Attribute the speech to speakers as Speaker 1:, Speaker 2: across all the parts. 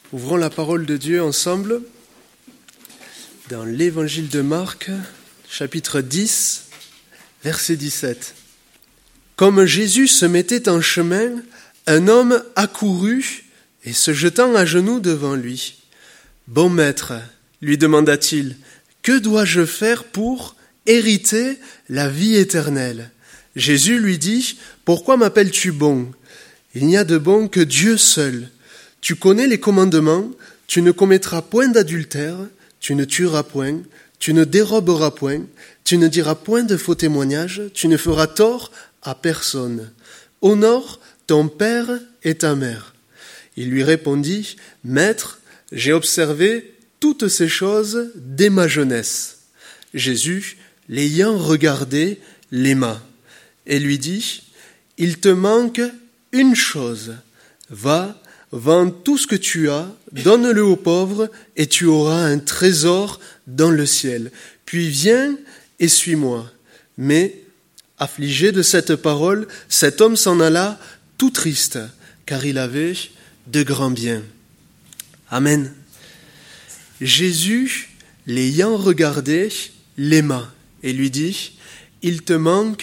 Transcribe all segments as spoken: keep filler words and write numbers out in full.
Speaker 1: Ouvrons la parole de Dieu ensemble dans l'évangile de Marc, chapitre dix, verset dix-sept. Comme Jésus se mettait en chemin, un homme accourut et se jetant à genoux devant lui. « Bon maître, lui demanda-t-il, que dois-je faire pour hériter la vie éternelle ?» Jésus lui dit, « Pourquoi m'appelles-tu bon ? Il n'y a de bon que Dieu seul. Tu connais les commandements, tu ne commettras point d'adultère, tu ne tueras point, tu ne déroberas point, tu ne diras point de faux témoignages, tu ne feras tort à personne. Honore ton père et ta mère. » Il lui répondit, « Maître, j'ai observé toutes ces choses dès ma jeunesse. » Jésus, l'ayant regardé, l'aima et lui dit, « Il te manque une chose. Va, vends tout ce que tu as, donne-le aux pauvres, et tu auras un trésor dans le ciel. Puis viens et suis-moi. » Mais, affligé de cette parole, cet homme s'en alla tout triste, car il avait de grands biens. Amen. Jésus, l'ayant regardé, l'aima et lui dit, « Il te manque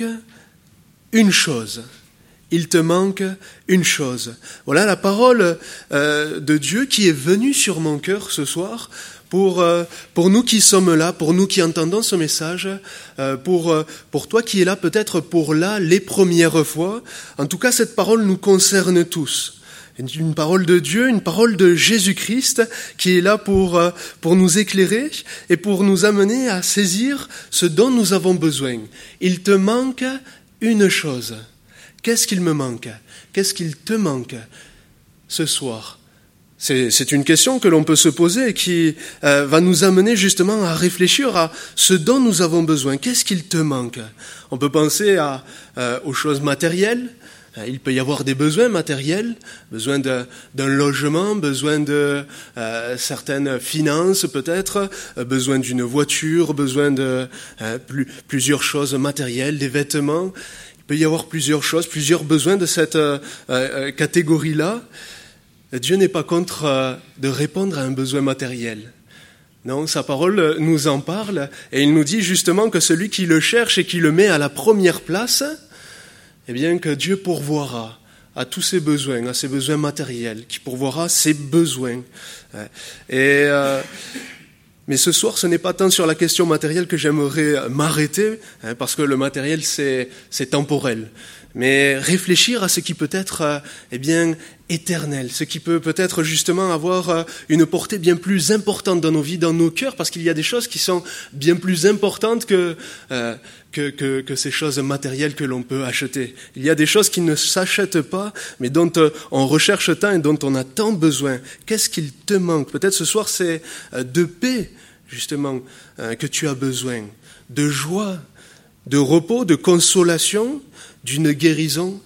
Speaker 1: une chose. » Il te manque une chose. Voilà la parole euh, de Dieu qui est venue sur mon cœur ce soir pour, euh, pour nous qui sommes là, pour nous qui entendons ce message, euh, pour, euh, pour toi qui es là peut-être pour là les premières fois. En tout cas, cette parole nous concerne tous. Une parole de Dieu, une parole de Jésus-Christ qui est là pour, euh, pour nous éclairer et pour nous amener à saisir ce dont nous avons besoin. Il te manque une chose. Qu'est-ce qu'il me manque ? Qu'est-ce qu'il te manque ce soir ? C'est, c'est une question que l'on peut se poser et qui euh, va nous amener justement à réfléchir à ce dont nous avons besoin. Qu'est-ce qu'il te manque ? On peut penser à, euh, aux choses matérielles. Il peut y avoir des besoins matériels, besoin de, d'un logement, besoin de euh, certaines finances peut-être, euh, besoin d'une voiture, besoin de euh, plus, plusieurs choses matérielles, des vêtements. Il peut y avoir plusieurs choses, plusieurs besoins de cette euh, euh, catégorie-là. Dieu n'est pas contre euh, de répondre à un besoin matériel. Non, sa parole nous en parle et il nous dit justement que celui qui le cherche et qui le met à la première place, eh bien que Dieu pourvoira à tous ses besoins, à ses besoins matériels, qui pourvoira ses besoins. Et... Euh, Mais ce soir, ce n'est pas tant sur la question matérielle que j'aimerais m'arrêter, hein, parce que le matériel, c'est, c'est temporel. Mais réfléchir à ce qui peut être euh, eh bien, éternel, ce qui peut peut-être justement avoir euh, une portée bien plus importante dans nos vies, dans nos cœurs, parce qu'il y a des choses qui sont bien plus importantes que, euh, que, que, que ces choses matérielles que l'on peut acheter. Il y a des choses qui ne s'achètent pas, mais dont euh, on recherche tant et dont on a tant besoin. Qu'est-ce qu'il te manque ? Peut-être ce soir, c'est euh, de paix, justement, euh, que tu as besoin, de joie, de repos, de consolation, d'une guérison.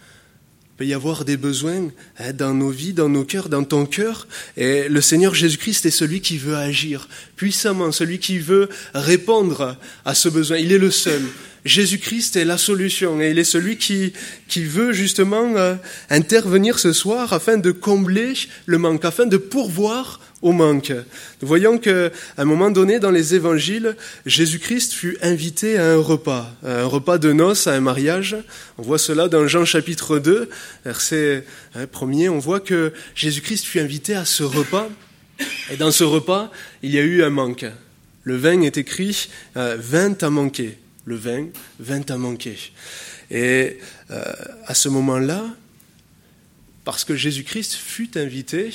Speaker 1: Il peut y avoir des besoins hein, dans nos vies, dans nos cœurs, dans ton cœur. Et le Seigneur Jésus-Christ est celui qui veut agir puissamment, celui qui veut répondre à ce besoin. Il est le seul. Jésus-Christ est la solution et il est celui qui, qui veut justement euh, intervenir ce soir afin de combler le manque, afin de pourvoir au manque. Nous voyons qu'à un moment donné dans les évangiles, Jésus-Christ fut invité à un repas, à un repas de noces, à un mariage. On voit cela dans Jean chapitre deux, verset premier, on voit que Jésus-Christ fut invité à ce repas. Et dans ce repas, il y a eu un manque. Le vin est écrit euh, « vin a manqué ». Le vin, vin a manqué. Et euh, à ce moment-là, parce que Jésus-Christ fut invité,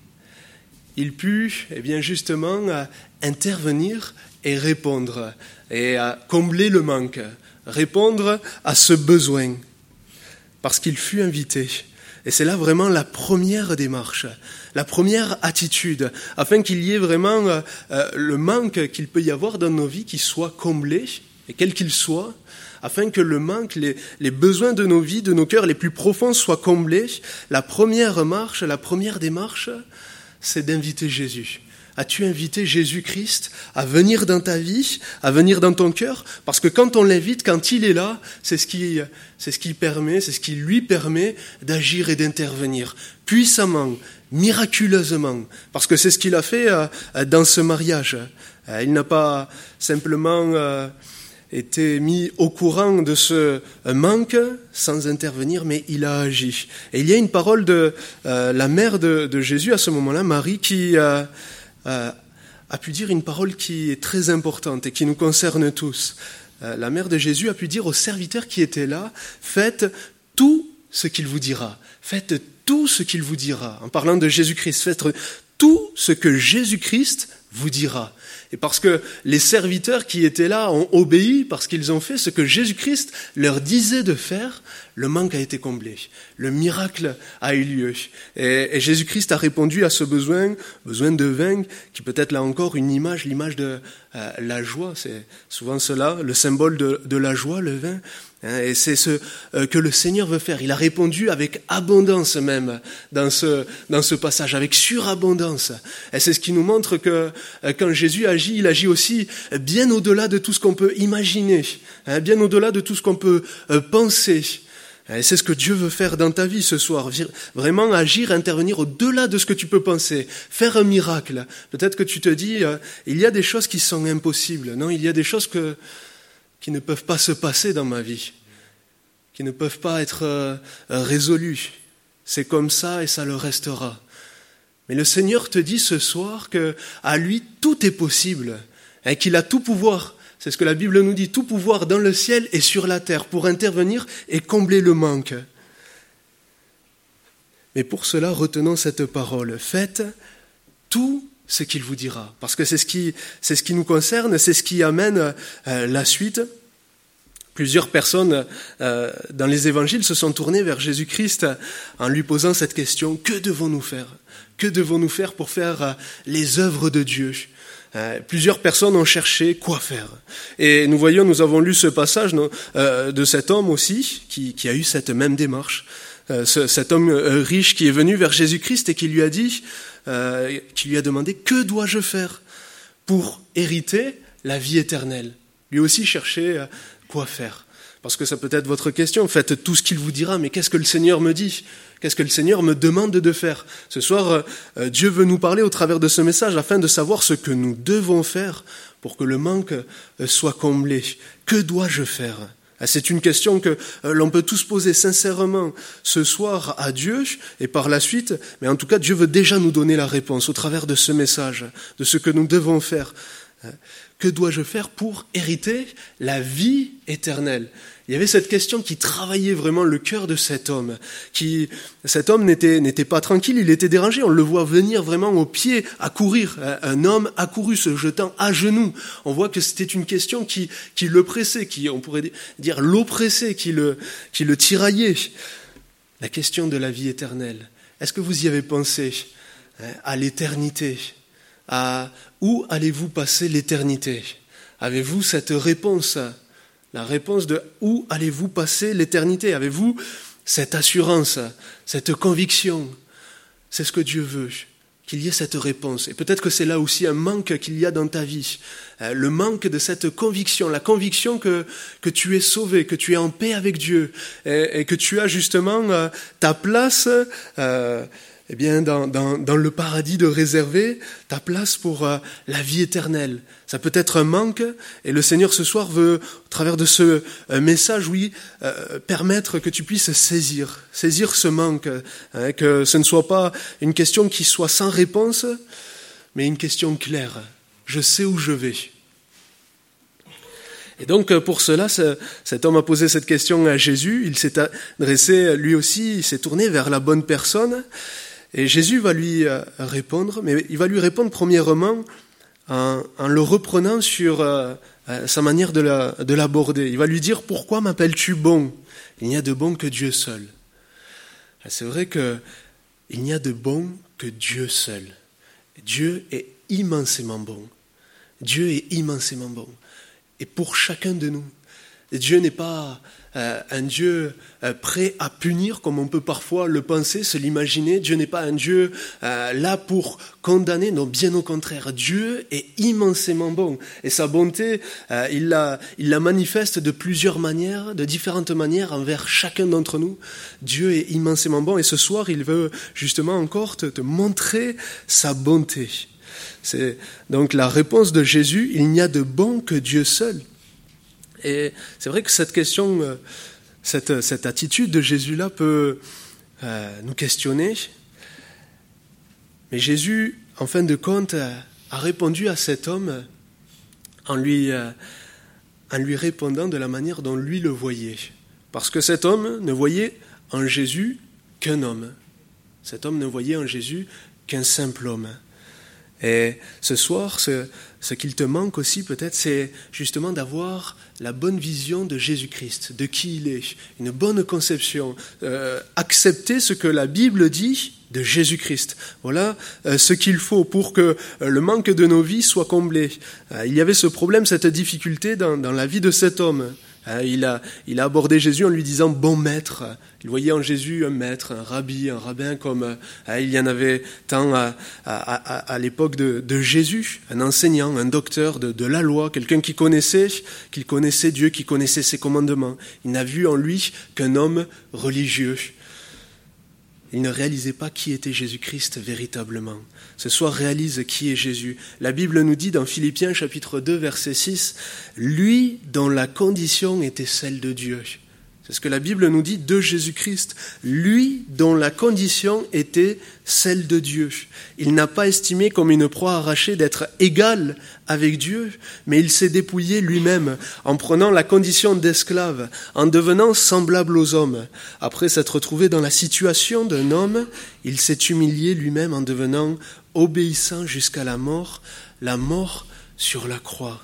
Speaker 1: il put, eh bien justement, intervenir et répondre, et à combler le manque, répondre à ce besoin, parce qu'il fut invité. Et c'est là vraiment la première démarche, la première attitude, afin qu'il y ait vraiment euh, le manque qu'il peut y avoir dans nos vies qui soit comblé, et quel qu'il soit, afin que le manque, les, les besoins de nos vies, de nos cœurs les plus profonds soient comblés. La première marche, la première démarche, c'est d'inviter Jésus. As-tu invité Jésus-Christ à venir dans ta vie, à venir dans ton cœur ? Parce que quand on l'invite, quand il est là, c'est ce qui, c'est ce qui permet, c'est ce qui lui permet d'agir et d'intervenir puissamment, miraculeusement, parce que c'est ce qu'il a fait dans ce mariage. Il n'a pas simplement été mis au courant de ce manque sans intervenir, mais il a agi. Et il y a une parole de euh, la mère de, de Jésus à ce moment-là, Marie, qui euh, euh, a pu dire une parole qui est très importante et qui nous concerne tous. Euh, la mère de Jésus a pu dire aux serviteurs qui étaient là, « Faites tout ce qu'il vous dira. Faites tout ce qu'il vous dira. » En parlant de Jésus-Christ, faites tout ce que Jésus-Christ vous dira. Et parce que les serviteurs qui étaient là ont obéi, parce qu'ils ont fait ce que Jésus-Christ leur disait de faire, le manque a été comblé. Le miracle a eu lieu. Et, et Jésus-Christ a répondu à ce besoin, besoin de vin, qui peut être là encore une image, l'image de euh, la joie. C'est souvent cela, le symbole de, de la joie, le vin. Et c'est ce euh, que le Seigneur veut faire. Il a répondu avec abondance même dans ce, dans ce passage, avec surabondance. Et c'est ce qui nous montre que euh, quand Jésus agit, il agit aussi bien au-delà de tout ce qu'on peut imaginer, hein, bien au-delà de tout ce qu'on peut euh, penser. Et c'est ce que Dieu veut faire dans ta vie ce soir, vraiment agir, intervenir au-delà de ce que tu peux penser, faire un miracle. Peut-être que tu te dis, euh, il y a des choses qui sont impossibles. Non, il y a des choses que qui ne peuvent pas se passer dans ma vie, qui ne peuvent pas être euh, résolues. C'est comme ça et ça le restera. Mais le Seigneur te dit ce soir qu'à lui, tout est possible, et qu'il a tout pouvoir. C'est ce que la Bible nous dit, tout pouvoir dans le ciel et sur la terre pour intervenir et combler le manque. Mais pour cela, retenons cette parole. Faites tout ce qu'il vous dira. Parce que c'est ce qui, c'est ce qui nous concerne, c'est ce qui amène euh, la suite. Plusieurs personnes euh, dans les évangiles se sont tournées vers Jésus-Christ en lui posant cette question, que devons-nous faire ? Que devons-nous faire pour faire euh, les œuvres de Dieu ? Euh, plusieurs personnes ont cherché quoi faire. Et nous voyons, nous avons lu ce passage non, euh, de cet homme aussi, qui, qui a eu cette même démarche. Euh, ce, cet homme euh, riche qui est venu vers Jésus-Christ et qui lui a dit, euh, qui lui a demandé, que dois-je faire pour hériter la vie éternelle ? Lui aussi cherchait euh, quoi faire. Parce que ça peut être votre question, faites tout ce qu'il vous dira, mais qu'est-ce que le Seigneur me dit ? Qu'est-ce que le Seigneur me demande de faire ? Ce soir, euh, Dieu veut nous parler au travers de ce message afin de savoir ce que nous devons faire pour que le manque euh, soit comblé. Que dois-je faire ? C'est une question que euh, l'on peut tous poser sincèrement ce soir à Dieu et par la suite, mais en tout cas, Dieu veut déjà nous donner la réponse au travers de ce message, de ce que nous devons faire. Que dois-je faire pour hériter la vie éternelle ? Il y avait cette question qui travaillait vraiment le cœur de cet homme. Qui, cet homme n'était, n'était pas tranquille, il était dérangé. On le voit venir vraiment au pied, accourir. Un homme accouru, se jetant à genoux. On voit que c'était une question qui, qui le pressait, qui, on pourrait dire, l'oppressait, qui le, qui le tiraillait. La question de la vie éternelle. Est-ce que vous y avez pensé hein, à l'éternité ? À où allez-vous passer l'éternité ? Avez-vous cette réponse ? La réponse de où allez-vous passer l'éternité ? Avez-vous cette assurance, cette conviction ? C'est ce que Dieu veut, qu'il y ait cette réponse. Et peut-être que c'est là aussi un manque qu'il y a dans ta vie. Le manque de cette conviction, la conviction que, que tu es sauvé, que tu es en paix avec Dieu et, et que tu as justement euh, ta place euh, eh bien, dans, dans, dans le paradis de réserver ta place pour euh, la vie éternelle. Ça peut être un manque, et le Seigneur ce soir veut, au travers de ce euh, message, oui, euh, permettre que tu puisses saisir, saisir ce manque, hein, que ce ne soit pas une question qui soit sans réponse, mais une question claire. Je sais où je vais. Et donc, pour cela, cet homme a posé cette question à Jésus, il s'est adressé, lui aussi, il s'est tourné vers la bonne personne, et Jésus va lui répondre, mais il va lui répondre premièrement en, en le reprenant sur euh, sa manière de, la, de l'aborder. Il va lui dire « Pourquoi m'appelles-tu bon ? Il n'y a de bon que Dieu seul. » C'est vrai qu'il n'y a de bon que Dieu seul. Dieu est immensément bon. Dieu est immensément bon. Et pour chacun de nous, Dieu n'est pas euh, un Dieu euh, prêt à punir comme on peut parfois le penser, se l'imaginer. Dieu n'est pas un Dieu euh, là pour condamner, non, bien au contraire. Dieu est immensément bon et sa bonté, euh, il, la, il la manifeste de plusieurs manières, de différentes manières envers chacun d'entre nous. Dieu est immensément bon et ce soir, il veut justement encore te, te montrer sa bonté. C'est donc la réponse de Jésus, il n'y a de bon que Dieu seul. Et c'est vrai que cette question, cette, cette attitude de Jésus-là peut euh, nous questionner. Mais Jésus, en fin de compte, a répondu à cet homme en lui, euh, en lui répondant de la manière dont lui le voyait. Parce que cet homme ne voyait en Jésus qu'un homme. Cet homme ne voyait en Jésus qu'un simple homme. Et ce soir, ce, ce qu'il te manque aussi peut-être, c'est justement d'avoir la bonne vision de Jésus-Christ, de qui il est, une bonne conception, euh, accepter ce que la Bible dit de Jésus-Christ. Voilà euh, ce qu'il faut pour que euh, le manque de nos vies soit comblé. Euh, il y avait ce problème, cette difficulté dans, dans la vie de cet homme. Euh, il a, il a abordé Jésus en lui disant « bon maître ». Il voyait en Jésus un maître, un rabbi, un rabbin, comme euh, il y en avait tant à, à, à, à l'époque de, de Jésus, un enseignant, un docteur de, de la loi, quelqu'un qui connaissait, qui connaissait Dieu, qui connaissait ses commandements. Il n'a vu en lui qu'un homme religieux. Il ne réalisait pas qui était Jésus-Christ véritablement. Ce soir, réalise qui est Jésus. La Bible nous dit dans Philippiens chapitre deux, verset six, « Lui dont la condition était celle de Dieu ». C'est ce que la Bible nous dit de Jésus-Christ. Lui dont la condition était celle de Dieu. Il n'a pas estimé comme une proie arrachée d'être égal avec Dieu, mais il s'est dépouillé lui-même en prenant la condition d'esclave, en devenant semblable aux hommes. Après s'être trouvé dans la situation d'un homme, il s'est humilié lui-même en devenant obéissant jusqu'à la mort, la mort sur la croix.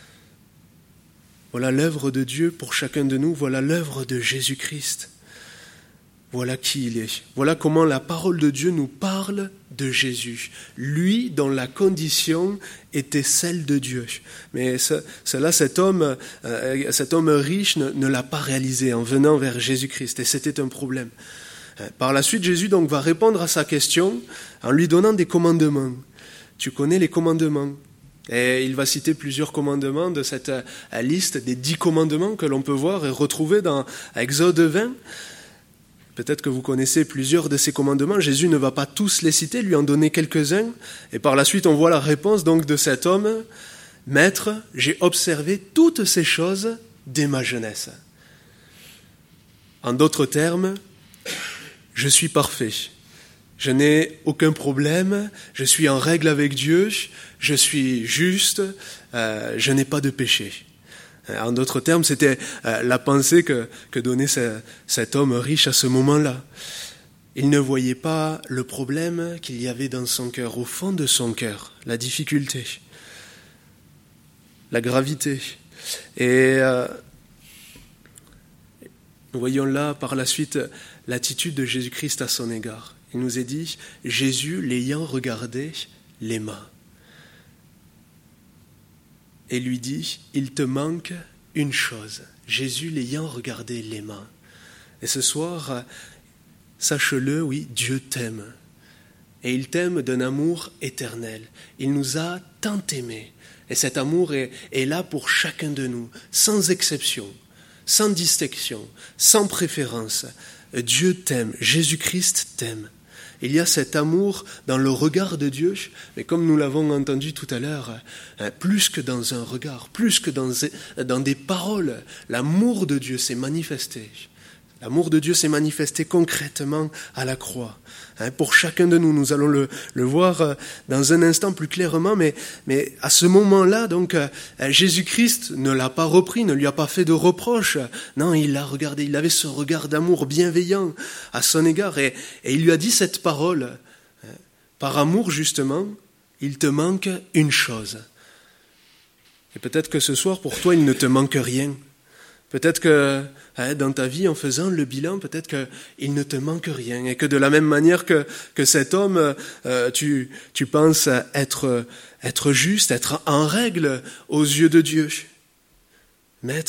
Speaker 1: Voilà l'œuvre de Dieu pour chacun de nous, voilà l'œuvre de Jésus-Christ. Voilà qui il est. Voilà comment la parole de Dieu nous parle de Jésus. Lui dont la condition était celle de Dieu. Mais cela, cet homme, euh, cet homme riche ne, ne l'a pas réalisé en venant vers Jésus-Christ. Et c'était un problème. Par la suite, Jésus donc va répondre à sa question en lui donnant des commandements. Tu connais les commandements. Et il va citer plusieurs commandements de cette liste des dix commandements que l'on peut voir et retrouver dans Exode vingt. Peut-être que vous connaissez plusieurs de ces commandements. Jésus ne va pas tous les citer, lui en donner quelques-uns. Et par la suite, on voit la réponse donc de cet homme. « Maître, j'ai observé toutes ces choses dès ma jeunesse. » En d'autres termes, je suis parfait. Je n'ai aucun problème, je suis en règle avec Dieu, je suis juste, euh, je n'ai pas de péché. En d'autres termes, c'était euh, la pensée que, que donnait ce, cet homme riche à ce moment-là. Il ne voyait pas le problème qu'il y avait dans son cœur, au fond de son cœur, la difficulté, la gravité. Et euh, nous voyons là par la suite l'attitude de Jésus-Christ à son égard. Il nous est dit, Jésus l'ayant regardé, l'aima. Et lui dit, il te manque une chose. Jésus l'ayant regardé, l'aima. Et ce soir, sache-le, oui, Dieu t'aime. Et il t'aime d'un amour éternel. Il nous a tant aimés. Et cet amour est, est là pour chacun de nous, sans exception, sans distinction, sans préférence. Dieu t'aime, Jésus-Christ t'aime. Il y a cet amour dans le regard de Dieu, mais comme nous l'avons entendu tout à l'heure, plus que dans un regard, plus que dans, dans des paroles, l'amour de Dieu s'est manifesté. L'amour de Dieu s'est manifesté concrètement à la croix. Pour chacun de nous, nous allons le, le voir dans un instant plus clairement, mais, mais à ce moment-là, donc, Jésus-Christ ne l'a pas repris, ne lui a pas fait de reproche. Non, il l'a regardé, il avait ce regard d'amour bienveillant à son égard, et, et il lui a dit cette parole. Par amour, justement, il te manque une chose. Et peut-être que ce soir, pour toi, il ne te manque rien. Peut-être que hein, dans ta vie, en faisant le bilan, peut-être qu'il ne te manque rien et que de la même manière que, que cet homme, euh, tu, tu penses être, être juste, être en règle aux yeux de Dieu. Maître,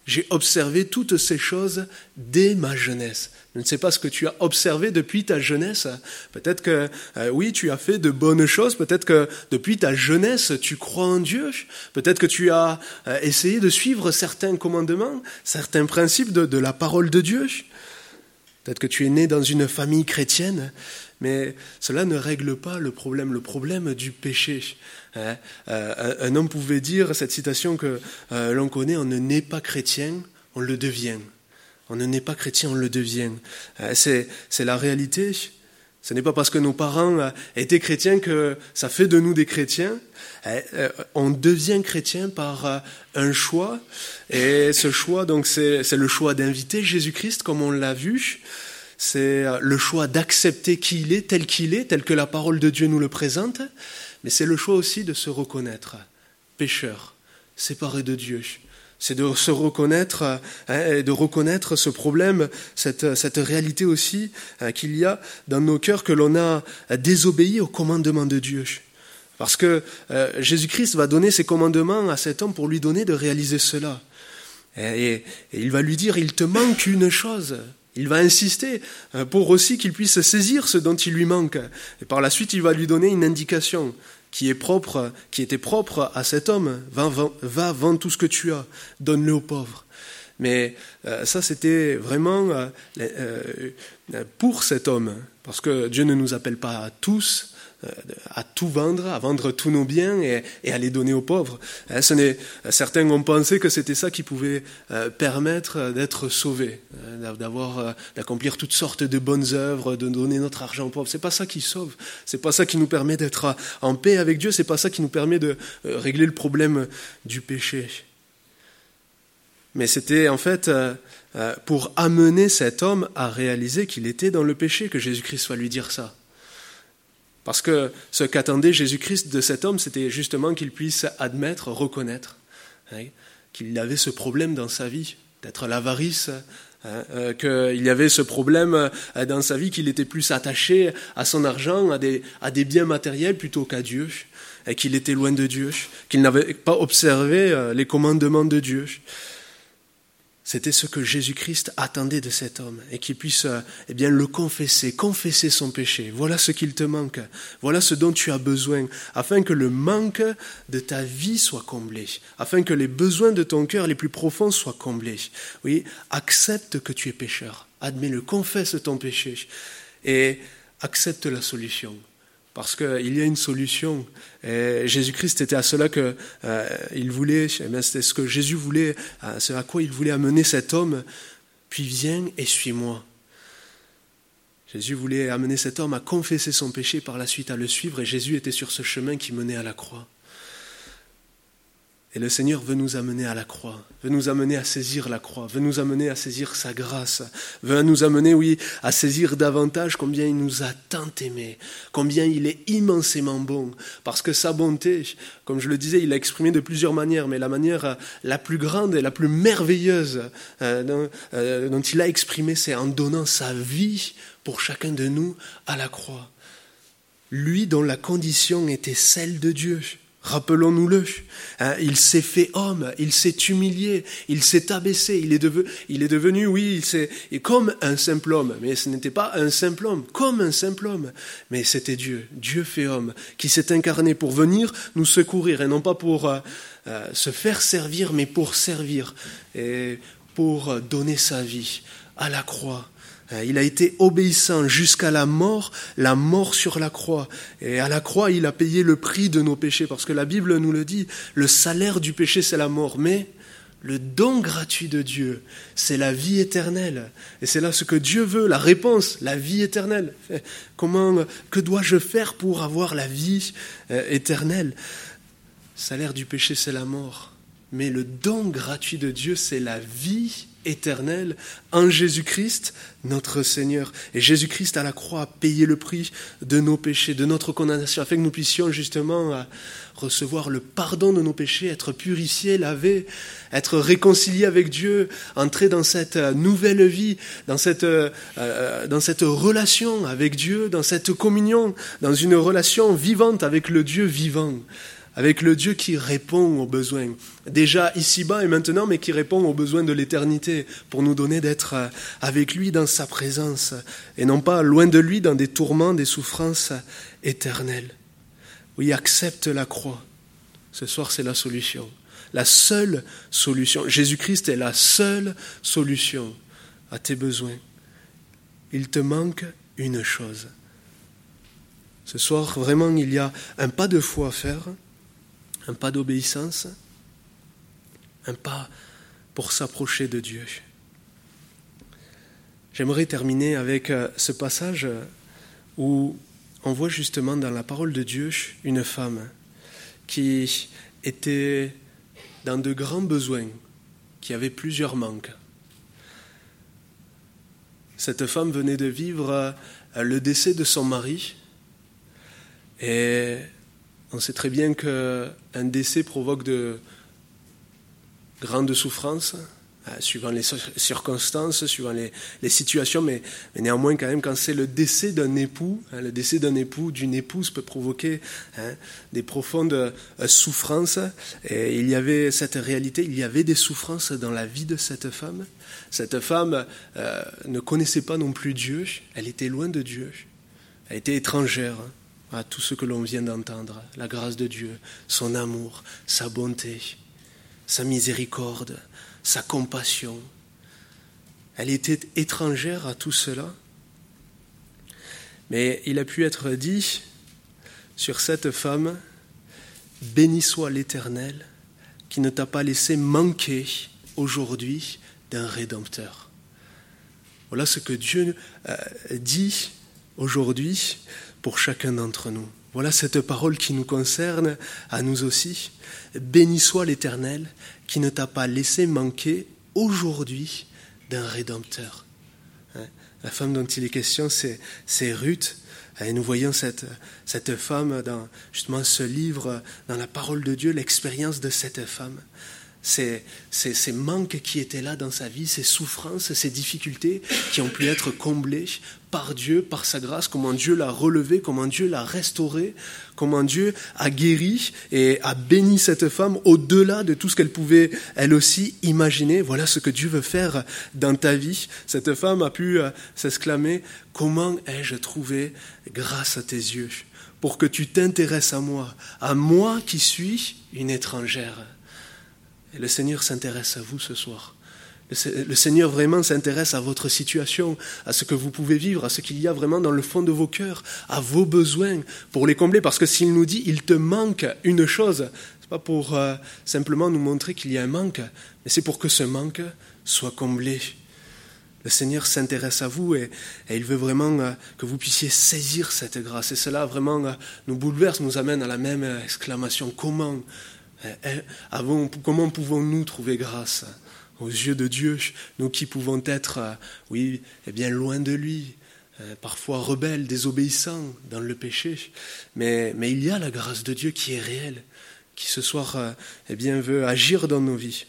Speaker 1: j'ai observé toutes ces choses dès ma jeunesse. Je ne sais pas ce que tu as observé depuis ta jeunesse. Peut-être que, euh, oui, tu as fait de bonnes choses. Peut-être que depuis ta jeunesse, tu crois en Dieu. Peut-être que tu as euh, essayé de suivre certains commandements, certains principes de, de la parole de Dieu. Peut-être que tu es né dans une famille chrétienne, mais cela ne règle pas le problème, le problème du péché. Hein? Euh, un, un homme pouvait dire, cette citation que euh, l'on connaît, on ne naît pas chrétien, on le devient. On ne naît pas chrétien, on le devient. Euh, c'est, c'est la réalité. Ce n'est pas parce que nos parents euh, étaient chrétiens que ça fait de nous des chrétiens. Euh, euh, on devient chrétien par euh, un choix. Et ce choix, donc, c'est, c'est le choix d'inviter Jésus-Christ, comme on l'a vu. C'est euh, le choix d'accepter qui il est, tel qu'il est, tel que la parole de Dieu nous le présente. Mais c'est le choix aussi de se reconnaître pécheur, séparé de Dieu. C'est de se reconnaître, hein, et de reconnaître ce problème, cette, cette réalité aussi hein, qu'il y a dans nos cœurs, que l'on a désobéi au commandement de Dieu. Parce que euh, Jésus-Christ va donner ses commandements à cet homme pour lui donner de réaliser cela. Et, et, et il va lui dire, il te manque une chose. Il va insister pour aussi qu'il puisse saisir ce dont il lui manque. Et par la suite, il va lui donner une indication qui est propre, qui était propre à cet homme. Va, va, va vendre tout ce que tu as, donne-le aux pauvres. Mais euh, ça, c'était vraiment euh, euh, pour cet homme, parce que Dieu ne nous appelle pas à tous euh, à tout vendre, à vendre tous nos biens et, et à les donner aux pauvres. Hein, ce n'est, certains ont pensé que c'était ça qui pouvait euh, permettre d'être sauvés, hein, d'avoir, euh, d'accomplir toutes sortes de bonnes œuvres, de donner notre argent aux pauvres. C'est pas ça qui sauve, c'est pas ça qui nous permet d'être en paix avec Dieu, c'est pas ça qui nous permet de euh, régler le problème du péché. Mais c'était en fait euh, euh, pour amener cet homme à réaliser qu'il était dans le péché que Jésus-Christ va lui dire ça. Parce que ce qu'attendait Jésus-Christ de cet homme, c'était justement qu'il puisse admettre, reconnaître, hein, qu'il avait ce problème dans sa vie, peut-être l'avarice, hein, euh, qu'il y avait ce problème euh, dans sa vie, qu'il était plus attaché à son argent, à des, à des biens matériels plutôt qu'à Dieu, et qu'il était loin de Dieu, qu'il n'avait pas observé euh, les commandements de Dieu. C'était ce que Jésus-Christ attendait de cet homme, et qu'il puisse eh bien, le confesser, confesser son péché. Voilà ce qu'il te manque, voilà ce dont tu as besoin, afin que le manque de ta vie soit comblé, afin que les besoins de ton cœur les plus profonds soient comblés. Oui, accepte que tu es pécheur, admets-le, confesse ton péché, et accepte la solution. Parce qu'il y a une solution. Et Jésus-Christ était à cela que euh, il voulait, c'était ce que Jésus voulait, c'est à quoi il voulait amener cet homme. Puis viens et suis-moi. Jésus voulait amener cet homme à confesser son péché, par la suite à le suivre, et Jésus était sur ce chemin qui menait à la croix. Et le Seigneur veut nous amener à la croix, veut nous amener à saisir la croix, veut nous amener à saisir sa grâce, veut nous amener, oui, à saisir davantage combien il nous a tant aimés, combien il est immensément bon, parce que sa bonté, comme je le disais, il l'a exprimé de plusieurs manières, mais la manière la plus grande et la plus merveilleuse euh, dont, euh, dont il a exprimé, c'est en donnant sa vie pour chacun de nous à la croix. Lui dont la condition était celle de Dieu. Rappelons-nous-le, hein, il s'est fait homme, il s'est humilié, il s'est abaissé, il est, devenu, il est devenu, oui, il s'est, comme un simple homme, mais ce n'était pas un simple homme, comme un simple homme, mais c'était Dieu, Dieu fait homme, qui s'est incarné pour venir nous secourir, et non pas pour euh, euh, se faire servir, mais pour servir, et pour donner sa vie à la croix. Il a été obéissant jusqu'à la mort, la mort sur la croix. Et à la croix, il a payé le prix de nos péchés, parce que la Bible nous le dit, le salaire du péché, c'est la mort. Mais le don gratuit de Dieu, c'est la vie éternelle. Et c'est là ce que Dieu veut, la réponse, la vie éternelle. Comment, que dois-je faire pour avoir la vie éternelle ? Le salaire du péché, c'est la mort. Mais le don gratuit de Dieu, c'est la vie éternelle en Jésus-Christ, notre Seigneur. Et Jésus-Christ à la croix a payé le prix de nos péchés, de notre condamnation, afin que nous puissions justement recevoir le pardon de nos péchés, être purifiés, lavés, être réconciliés avec Dieu, entrer dans cette nouvelle vie, dans cette, euh, dans cette relation avec Dieu, dans cette communion, dans une relation vivante avec le Dieu vivant. avec le Dieu qui répond aux besoins, déjà ici-bas et maintenant, mais qui répond aux besoins de l'éternité, pour nous donner d'être avec lui dans sa présence, et non pas loin de lui dans des tourments, des souffrances éternelles. Oui, accepte la croix. Ce soir, c'est la solution. La seule solution. Jésus-Christ est la seule solution à tes besoins. Il te manque une chose. Ce soir, vraiment, il y a un pas de foi à faire, un pas d'obéissance, un pas pour s'approcher de Dieu. J'aimerais terminer avec ce passage où on voit justement dans la parole de Dieu une femme qui était dans de grands besoins, qui avait plusieurs manques. Cette femme venait de vivre le décès de son mari, et on sait très bien qu'un décès provoque de grandes souffrances, suivant les circonstances, suivant les, les situations, mais, mais néanmoins quand même quand c'est le décès d'un époux, hein, le décès d'un époux, d'une épouse peut provoquer hein, des profondes euh, souffrances. Et il y avait cette réalité, il y avait des souffrances dans la vie de cette femme. Cette femme euh, ne connaissait pas non plus Dieu, elle était loin de Dieu, elle était étrangère à tout ce que l'on vient d'entendre, la grâce de Dieu, son amour, sa bonté, sa miséricorde, sa compassion. Elle était étrangère à tout cela. Mais il a pu être dit sur cette femme, « Béni soit l'Éternel qui ne t'a pas laissé manquer aujourd'hui d'un Rédempteur. » Voilà ce que Dieu euh, dit aujourd'hui pour chacun d'entre nous. Voilà cette parole qui nous concerne à nous aussi. Béni soit l'Éternel qui ne t'a pas laissé manquer aujourd'hui d'un Rédempteur. La femme dont il est question, c'est, c'est Ruth. Et nous voyons cette, cette femme dans justement ce livre, dans la parole de Dieu, l'expérience de cette femme. Ces, ces, ces manques qui étaient là dans sa vie, ces souffrances, ces difficultés qui ont pu être comblées par Dieu, par sa grâce, comment Dieu l'a relevée, comment Dieu l'a restaurée, comment Dieu a guéri et a béni cette femme au-delà de tout ce qu'elle pouvait elle aussi imaginer. Voilà ce que Dieu veut faire dans ta vie. Cette femme a pu euh, s'exclamer « Comment ai-je trouvé grâce à tes yeux pour que tu t'intéresses à moi, à moi qui suis une étrangère ?» Et le Seigneur s'intéresse à vous ce soir. Le Seigneur vraiment s'intéresse à votre situation, à ce que vous pouvez vivre, à ce qu'il y a vraiment dans le fond de vos cœurs, à vos besoins, pour les combler. Parce que s'il nous dit, il te manque une chose, ce n'est pas pour euh, simplement nous montrer qu'il y a un manque, mais c'est pour que ce manque soit comblé. Le Seigneur s'intéresse à vous et, et il veut vraiment euh, que vous puissiez saisir cette grâce. Et cela vraiment euh, nous bouleverse, nous amène à la même exclamation. Comment Avant, comment pouvons-nous trouver grâce aux yeux de Dieu, nous qui pouvons être, oui, eh bien, loin de lui, parfois rebelles, désobéissants dans le péché, mais, mais il y a la grâce de Dieu qui est réelle, qui ce soir, eh bien, veut agir dans nos vies.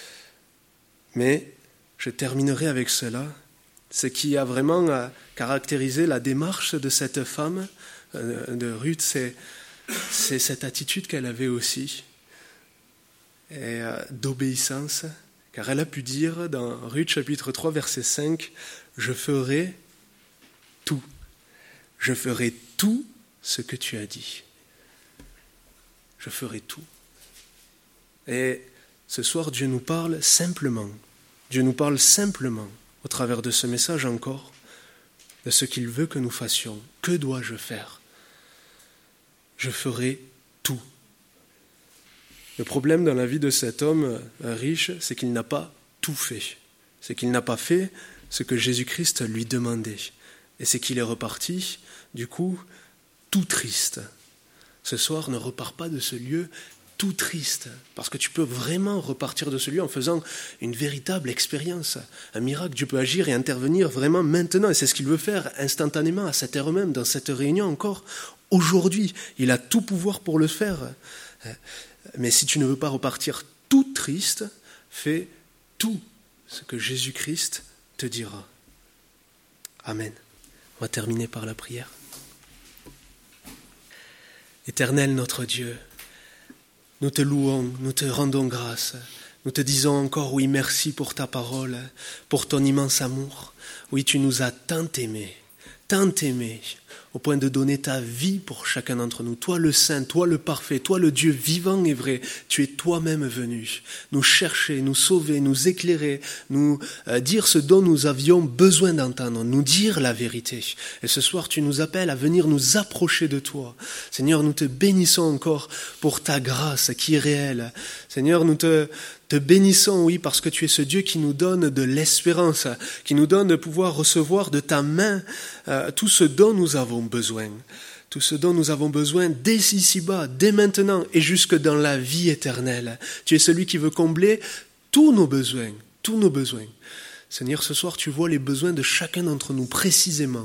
Speaker 1: Mais je terminerai avec cela, ce qui a vraiment caractérisé la démarche de cette femme, de Ruth, c'est, c'est cette attitude qu'elle avait aussi, et d'obéissance, car elle a pu dire dans Ruth chapitre trois verset cinq, « Je ferai tout, je ferai tout ce que tu as dit. Je ferai tout. » Et ce soir, Dieu nous parle simplement, Dieu nous parle simplement, au travers de ce message encore, de ce qu'il veut que nous fassions. Que dois-je faire ? Je ferai tout. Le problème dans la vie de cet homme riche, c'est qu'il n'a pas tout fait. C'est qu'il n'a pas fait ce que Jésus-Christ lui demandait. Et c'est qu'il est reparti, du coup, tout triste. Ce soir, ne repars pas de ce lieu tout triste, parce que tu peux vraiment repartir de ce lieu en faisant une véritable expérience. Un miracle, Dieu peut agir et intervenir vraiment maintenant. Et c'est ce qu'il veut faire instantanément, à cette heure même, dans cette réunion encore. Aujourd'hui, il a tout pouvoir pour le faire. Mais si tu ne veux pas repartir tout triste, fais tout ce que Jésus-Christ te dira. Amen. On va terminer par la prière. Éternel notre Dieu, Nous te louons, nous te rendons grâce. Nous te disons encore, oui, merci pour ta parole, pour ton immense amour. Oui, tu nous as tant aimés, tant aimés, au point de donner ta vie pour chacun d'entre nous. Toi le Saint, toi le Parfait, toi le Dieu vivant et vrai, tu es toi-même venu nous chercher, nous sauver, nous éclairer, nous euh, dire ce dont nous avions besoin d'entendre, nous dire la vérité. Et ce soir, tu nous appelles à venir nous approcher de toi. Seigneur, nous te bénissons encore pour ta grâce qui est réelle. Seigneur, nous te... Te bénissons, oui, parce que tu es ce Dieu qui nous donne de l'espérance, qui nous donne de pouvoir recevoir de ta main euh, tout ce dont nous avons besoin, tout ce dont nous avons besoin dès ici-bas, dès maintenant et jusque dans la vie éternelle. Tu es celui qui veut combler tous nos besoins, tous nos besoins. Seigneur, ce soir, tu vois les besoins de chacun d'entre nous précisément.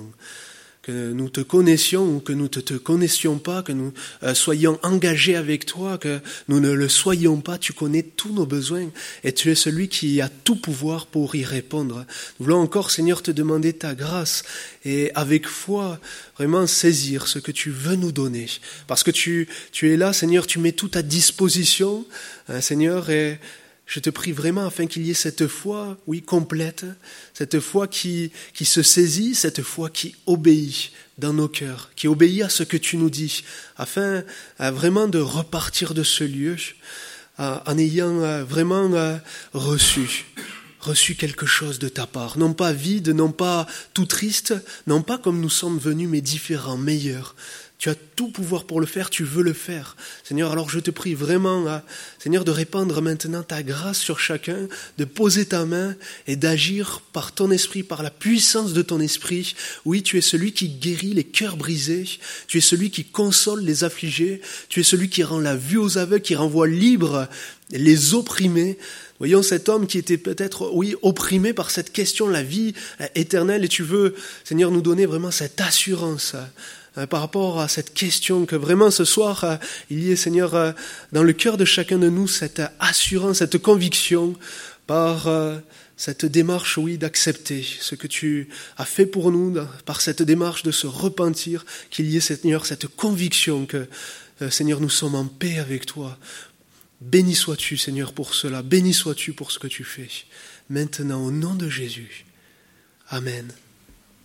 Speaker 1: Que nous te connaissions ou que nous ne te, te connaissions pas, que nous euh, soyons engagés avec toi, que nous ne le soyons pas, tu connais tous nos besoins et tu es celui qui a tout pouvoir pour y répondre. Nous voulons encore, Seigneur, te demander ta grâce et avec foi, vraiment saisir ce que tu veux nous donner. Parce que tu, tu es là, Seigneur, tu mets tout à disposition, hein, Seigneur, et je te prie vraiment afin qu'il y ait cette foi, oui, complète, cette foi qui, qui se saisit, cette foi qui obéit dans nos cœurs, qui obéit à ce que tu nous dis, afin euh, vraiment de repartir de ce lieu euh, en ayant euh, vraiment euh, reçu, reçu quelque chose de ta part. Non pas vide, non pas tout triste, non pas comme nous sommes venus, mais différents, meilleurs. Tu as tout pouvoir pour le faire, tu veux le faire. Seigneur, alors je te prie vraiment, hein, Seigneur, de répandre maintenant ta grâce sur chacun, de poser ta main et d'agir par ton esprit, par la puissance de ton esprit. Oui, tu es celui qui guérit les cœurs brisés, tu es celui qui console les affligés, tu es celui qui rend la vue aux aveugles, qui renvoie libres les opprimés. Voyons cet homme qui était peut-être, oui, opprimé par cette question, la vie éternelle, et tu veux, Seigneur, nous donner vraiment cette assurance par rapport à cette question, que vraiment ce soir, il y ait, Seigneur, dans le cœur de chacun de nous, cette assurance, cette conviction, par cette démarche, oui, d'accepter ce que tu as fait pour nous, par cette démarche de se repentir, qu'il y ait, Seigneur, cette conviction que, Seigneur, nous sommes en paix avec toi. Béni sois-tu, Seigneur, pour cela. Béni sois-tu pour ce que tu fais. Maintenant, au nom de Jésus. Amen.